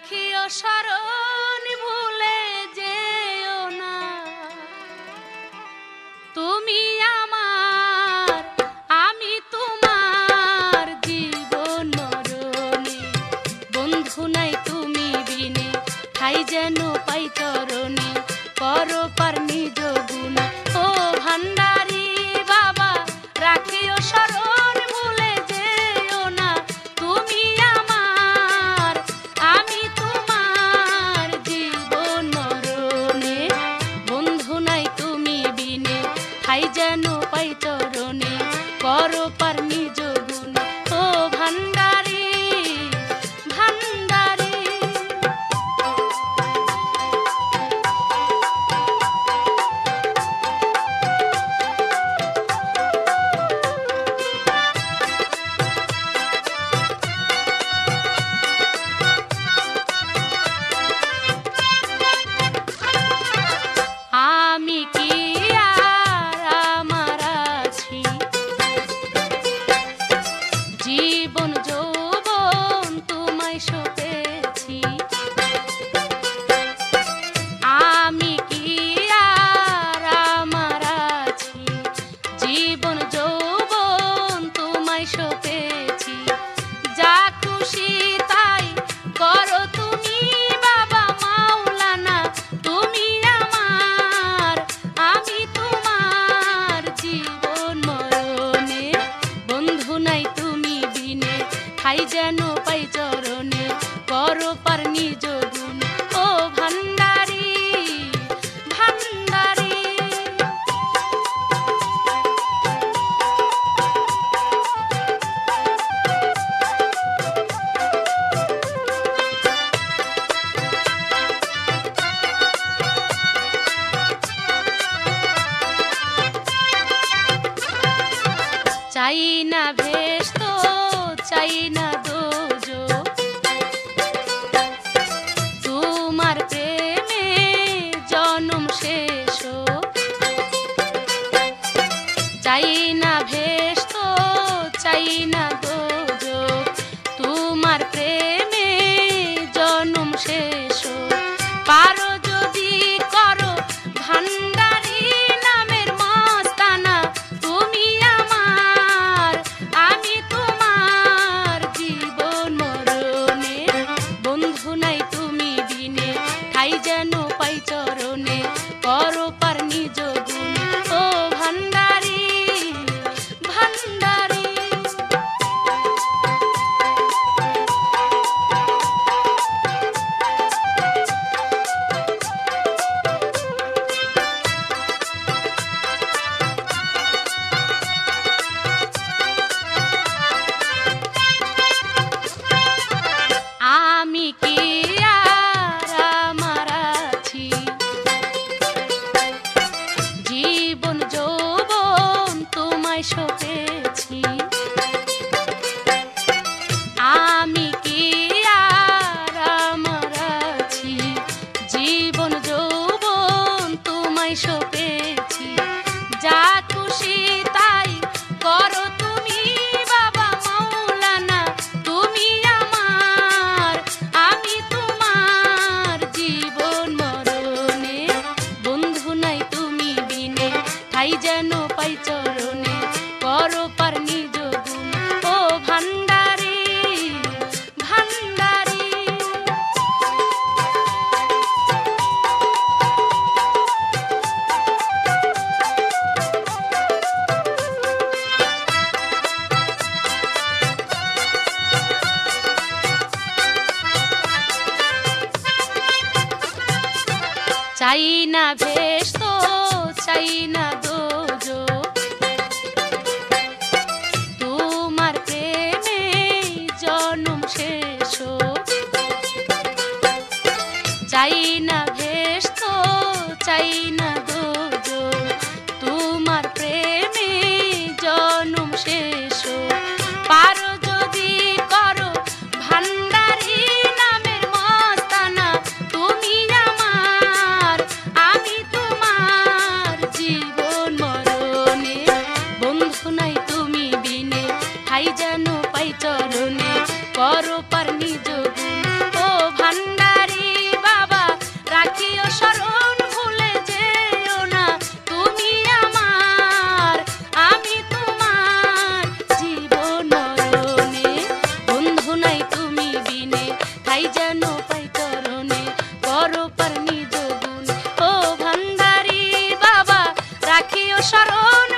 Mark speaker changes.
Speaker 1: রাখিও শরণ ভুলে যেও না, তুমি আমার আমি তোমার জীবন মরণে, বন্ধু নাই তুমি বিনে ঠাই যেন পাই চরণে, পরপার নিজ গুণ ও ভান্ডারি বাবা রাখিও শরণ ভুলে যেও না, তুমি আমার আমি তোমার জীবন মরণে, বন্ধু নাই তুমি বিনে ঠাই যেন পাই চরণে, পরপার নিজ গুণ ও ভান্ডারি ভান্ডারি। আমি কি আর আমার আছি, জীবন যৌবন তোমায় সপেছি, আমি কি আর আমার আছি, জীবন যৌবন তোমায় সপেছি, যা খুশি তাই করো তুমি বাবা মাওলানা, তুমি আমার আমি তোমার জীবন মরণে, বন্ধু নাই তুমি বিনে ঠাই যেন পাই চরণে, পরপার নিজ গুণ ও ভান্ডারি ভান্ডারি। চাই না ভেস্ত চাই না দোজো, তোমার প্রেমে জনম শেষ, চাই না ভেস্ত চাই না দোজো, তোমার প্রেমে জনম শেষ, পারো যদি করো ভান্ডারি নামের মস্তানা, তুমি আমার আমি তোমার জীবন মরণে, বন্ধু নাই তুমি বিনে ঠাই যেন পাই চরণে, পরপার নিজ গুণ ও ভান্ডারি ভান্ডারি। আমি কি আর আমার আছি, জীবন যৌবন তোমায় সপেছি, আমি কি আর আমার আছি, জীবন যৌবন তোমায় সপেছি, যা খুশি তাই করো তুমি বাবা মাওলানা, তুমি আমার আমি তোমার জীবন মরণে, বন্ধু নাই তুমি বিনে ঠাই যেন পাই চরণে, পরপার নিজ গুণ ও ভান্ডারি ভান্ডারি। চাই না ভেস্ত চাই না দোজো, তোমার প্রেমে জনম শেষ, চাই না ভেস্ত চাই না দোজো, তোমার প্রেমে জনম শেষ, পারো যদি করো ভান্ডারি নামের মস্তানা, তুমি আমার আমি তোমার জীবন মরণে, বন্ধু নাই তুমি বিনে ঠাই যেন পাই চরণে, পরপার নিজ গুণ ও ভান্ডারি। শরণ